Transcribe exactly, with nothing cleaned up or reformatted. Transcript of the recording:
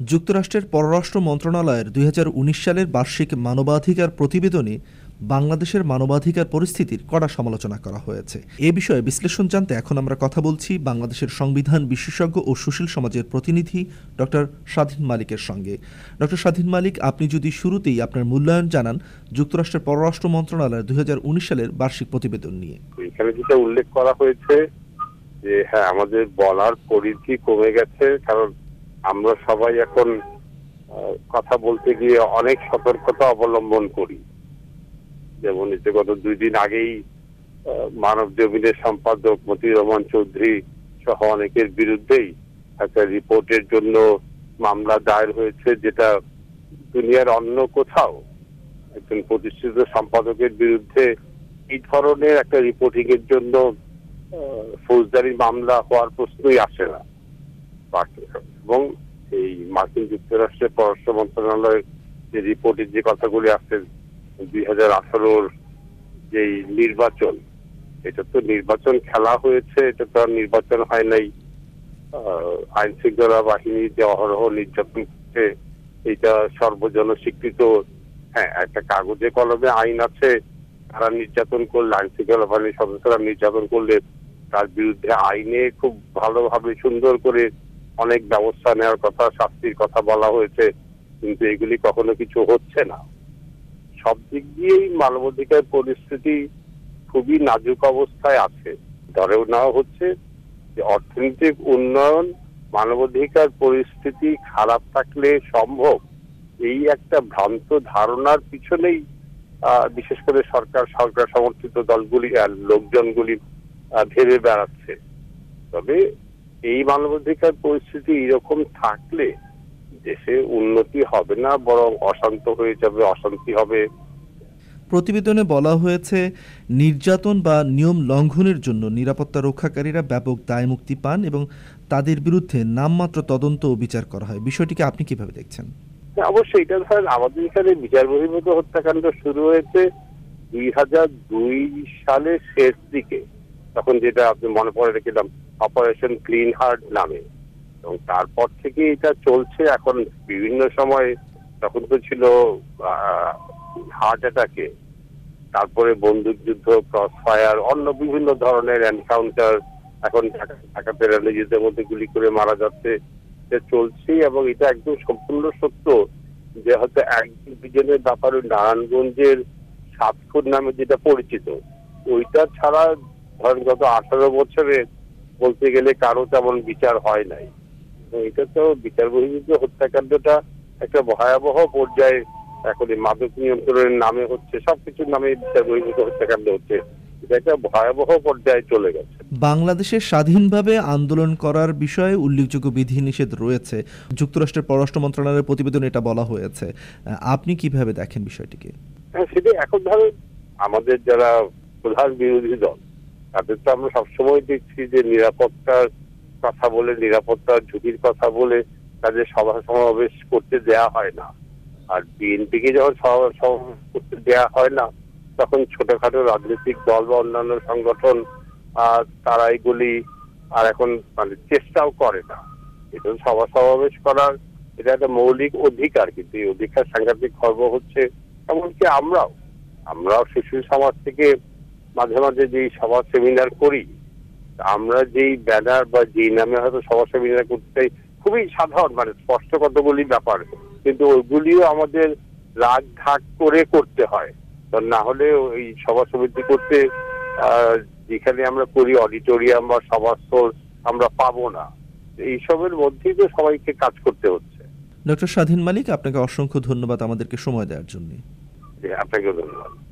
যুক্তরাষ্ট্রের পররাষ্ট্র মন্ত্রণালয়ের দুই হাজার উনিশ সালের বার্ষিক মানবাধিকার প্রতিবেদনে বাংলাদেশের মানবাধিকার পরিস্থিতির কড়া সমালোচনা করা হয়েছে। এ বিষয়ে বিশ্লেষণ জানতে এখন আমরা কথা বলছি বাংলাদেশের সংবিধান বিশেষজ্ঞ ও সুশীল সমাজের প্রতিনিধি ডক্টর স্বাধীন মালিকের সঙ্গে। ডক্টর স্বাধীন মালিক, আপনি যদি শুরুতেই আপনার মূল্যায়ন জানান যুক্তরাষ্ট্রের পররাষ্ট্র মন্ত্রণালয়ের দুই হাজার উনিশ সালের বার্ষিক প্রতিবেদন নিয়ে। এখানে যেটা উল্লেখ করা হয়েছে যে হ্যাঁ, আমাদের বলার পরিধি কমে গেছে, কারণ আমরা সবাই এখন কথা বলতে গিয়ে অনেক সতর্কতা অবলম্বন করি। যেমন যে গত দুই দিন আগেই মানব জমিনের সম্পাদক মতিউর রহমান চৌধুরী সহ অনেকের বিরুদ্ধেই একটা রিপোর্টের জন্য মামলা দায়ের হয়েছে, যেটা দুনিয়ার অন্য কোথাও একজন প্রতিষ্ঠিত সম্পাদকের বিরুদ্ধে এই ধরনের একটা রিপোর্টিং এর জন্য ফৌজদারি মামলা হওয়ার প্রশ্নই আসে না। এবং এই মার্কিন যুক্তরাষ্ট্রের পররাষ্ট্র মন্ত্রণালয়ের যে রিপোর্টের যে কথাগুলি আসছে, দুই হাজার আঠারোর যে নির্বাচন, এটা তো নির্বাচন খেলা হয়েছে, এটা তো আর নির্বাচন হয় নাই। আইন শৃঙ্খলা বাহিনী যে অহরহ নির্যাতন করছে, এটা সর্বজন স্বীকৃত। হ্যাঁ, একটা কাগজে কলমে আইন আছে, তারা নির্যাতন করলে, আইন শৃঙ্খলা বাহিনীর সদস্যরা নির্যাতন করলে তার বিরুদ্ধে আইনে খুব ভালোভাবে সুন্দর করে অনেক ব্যবস্থা নেওয়ার কথা, শাস্তির কথা বলা হয়েছে, কিন্তু এগুলি কখনো কিছু হচ্ছে না। সব দিক দিয়েই মানবাধিকার পরিস্থিতি খুবই নাজুক অবস্থায় আছে। ধরেও নেওয়া হচ্ছে যে অর্থনৈতিক উন্নয়ন মানবাধিকার পরিস্থিতি খারাপ থাকলে সম্ভব, এই একটা ভ্রান্ত ধারণার পিছনেই বিশেষ করে সরকার সরকার সমর্থিত দলগুলি আর লোকজনগুলি ভেবে বেড়াচ্ছে। তবে এই মানবাধিকার পরিস্থিতি এরকম থাকলে দেশে উন্নতি হবে না, বরং অশান্ত হয়ে যাবে, অশান্তি হবে। প্রতিবেদনে বলা হয়েছে, নির্যাতন বা নিয়ম লঙ্ঘনের জন্য নিরাপত্তা রক্ষাকারীরা ব্যাপক দায়মুক্তি পান এবং তাদের বিরুদ্ধে নামমাত্র তদন্ত ও বিচার করা হয়। বিষয়টিকে আপনি কিভাবে দেখছেন? অবশ্যই এটা ধরেন আমাদের এখানে বিচার বহির্ভূত হত্যাকাণ্ড শুরু হয়েছে দুই হাজার দুই সালের শেষ দিকে, তখন যেটা আপনি মনে পড়ে রেখেলাম অপারেশন ক্লিন হার্ট নামে, এবং তারপর থেকে এটা চলছে। এখন বিভিন্ন সময়, তখন তো ছিল হার্ট অ্যাটাকে, তারপরে বন্দুকযুদ্ধ, ক্রস ফায়ার, অন্য বিভিন্ন ধরনের এনকাউন্টার, এখন ঢাকাতে র্যালিজের মধ্যে গুলি করে মারা যাচ্ছে, চলছে। এবং এটা একদম সম্পূর্ণ সত্য যে হয়তো একদিন দুজনের ব্যাপারে নারায়ণগঞ্জের সাতক্ষীরা নামে যেটা পরিচিত, ওইটা ছাড়া ধরেন গত আঠারো বছরে বলতে গেলে কারো তেমন বিচার হয় নাই। এটা তো বিচার বহির্ভূত হত্যাকাণ্ডটা একটা ভয়াবহ পর্যায়ে এখন মাদক নিয়ন্ত্রণের নামে হচ্ছে, সবকিছুর নামে বিচার বহির্ভূত হত্যাকাণ্ড হচ্ছে, এটা একটা ভয়াবহ পর্যায়ে চলে গেছে। বাংলাদেশে স্বাধীনভাবে আন্দোলন করার বিষয়ে উল্লেখযোগ্য বিধিনিষেধ রয়েছে, যুক্তরাষ্ট্রের পররাষ্ট্র মন্ত্রণালয়ের প্রতিবেদনে এটা বলা হয়েছে। আপনি কিভাবে দেখেন বিষয়টিকে? হ্যাঁ, সেটা এখন ধরেন আমাদের যারা প্রধান বিরোধী দল, তাদের তো আমরা সবসময় দেখছি যে নিরাপত্তার কথা বলে, নিরাপত্তার ঝুঁকির কথা বলে তাদের সভা সমাবেশ করতে দেয়া হয় না। আর বিএনপিকে যখন সভা সমাবেশ করতে দেয়া হয় না, তখন ছোটখাটো রাজনৈতিক দল বা অন্যান্য সংগঠন তারা এগুলি আর এখন মানে চেষ্টাও করে না। এটা সভা সমাবেশ করার এটা একটা মৌলিক অধিকার, কিন্তু এই অধিকার সাংঘাতিক খর্ব হচ্ছে। এমনকি আমরাও আমরাও শিশু সমাজ থেকে মাঝে মাঝে যেই সভা সেমিনার করি, আমরা যেই ব্যানার বা যেই নামে হয়তো সভা সেমিনার করতে চাই, খুবই সাধারণ মানে স্পষ্ট কতগুলি ব্যাপার, কিন্তু ওইগুলিও আমাদের রাগ ঢাক করে করতে হয়। না হলে ওই সভা সমিতি করতে যেখানে আমরা করি অডিটোরিয়াম বা সভাস্থল আমরা পাবো না। এইসবের মধ্যেই তো সবাইকে কাজ করতে হচ্ছে। ডক্টর স্বাধীন মালিক, আপনাকে অসংখ্য ধন্যবাদ আমাদেরকে সময় দেওয়ার জন্য। আপনাকে ধন্যবাদ।